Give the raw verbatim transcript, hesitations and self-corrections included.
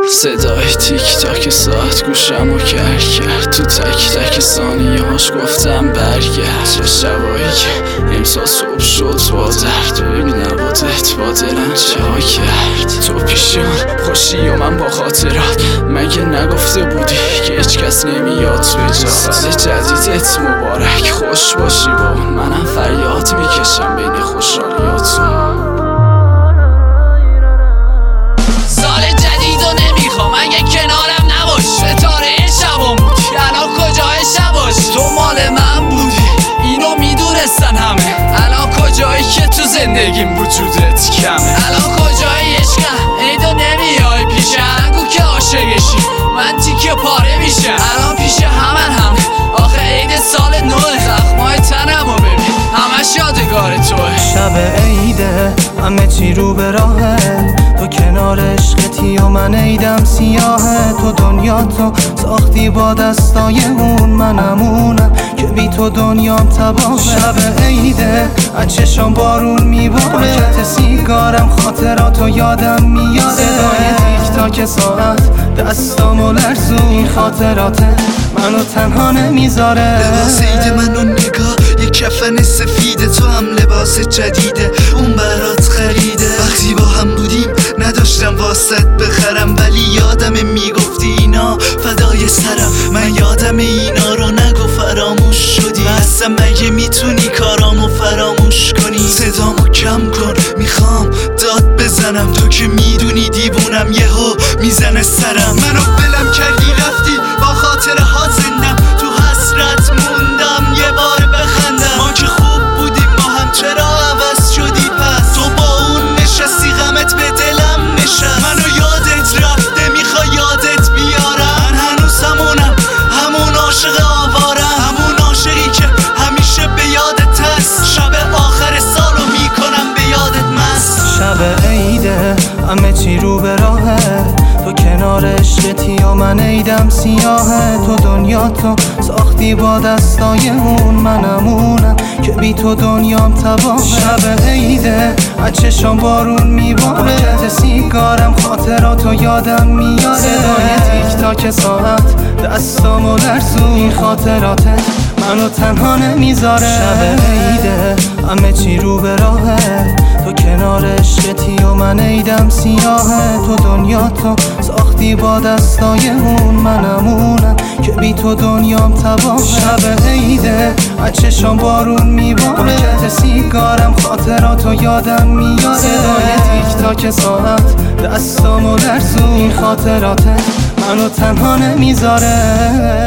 صدای تیک تاک ساعت گوشمو کر کرد، تو تک تک ثانیه هاش گفتم برگرد. چه شبایی که امسال صبح شد با درد، ببین نبودت با دلم چه ها کرد. تو پیشم خوشی و من با خاطرات، مگه نگفته بودی که هیچ کس نمیاد به جا. سال جدیدت مبارک، خوش باشی با اون، منم فریاد میکشم بین خوشحالیاتون. اگه کنارم نباش ستاره شبم بودی، الان کجای شباش؟ تو مال من بودی، اینو میدونستن همه. الان کجایی که تو زندگیم وجودت کمه؟ الان کجایی عشقم؟ ای تو نمیای پیشم، نگو که عاشقشی من تیکه پاره میشم. الان پیش همن همه، آخه عید سال نوه، زخمای تنمو ببین همش یادگار توه. شب عیده همه چی رو به راهه، تو کنار عشقتی و من عیدم سیاهه. تو دنیا تو ساختی با دستای اون، منمونم که بی تو دنیام تباهه. شب عیده از چشام بارون میباره، پاکت سیگارم خاطراتو یادم میاره. صدای تیک تاک ساعت دستامو لرزون، این خاطراته منو تنها نمیذاره. لباس عید منو نگاه، یه کفن سفیده، تو هم لباس جدیده اون برات خریده. وقتی با هم بودیم نداشتم واسط بخرم، ولی یادم میگفتی اینا فدای سرم. من یادم اینا رو نگو فراموش شدی، اصلا مگه میتونی کارامو فراموش کنی؟ صدامو کم کن میخوام داد بزنم، تو که میدونی دیوونم یهو میزنه سرم. منو بلم کردی رفتی با خاطره ها زندم، تو حسرت موندم یه بار بخندم. ما که خوب بودیم با هم چرا عوض شدی پس؟ تو با اون نشستی غمت به دلم نشست. منو یادت رفته میخوای یادت بیارم، من هنوز همونم، همون عاشق آوارم، همون عاشقی که همیشه به یادت هست. شب آخر سالو میکنم به یادت مست. شب عیده همه چی رو به راهه، تو کنار عشقتی و من عیدم سیاهه. تو دنیا تو ساختی با دستای اون، منمونم که بی تو دنیام تباهه. شب عیده از چشام بارون میباره، پاکت سیگارم خاطراتو یادم میاره. صدای تیک تاک ساعت دستامو لرزون، این خاطراته منو تنها نمیذاره. شب عیده همه چی رو به راهه، تو کنار عشقتی و من عیدم سیاهه. تو دنیا تو ساختی با دستای اون، منمونم که بی تو دنیام تباهه. شب عیده از چشام بارون میباره، پاکت سیگارم خاطراتو یادم میاره. صدای تیک تاک ساعت دستامو لرزون، این خاطراته منو تنها نمیذاره.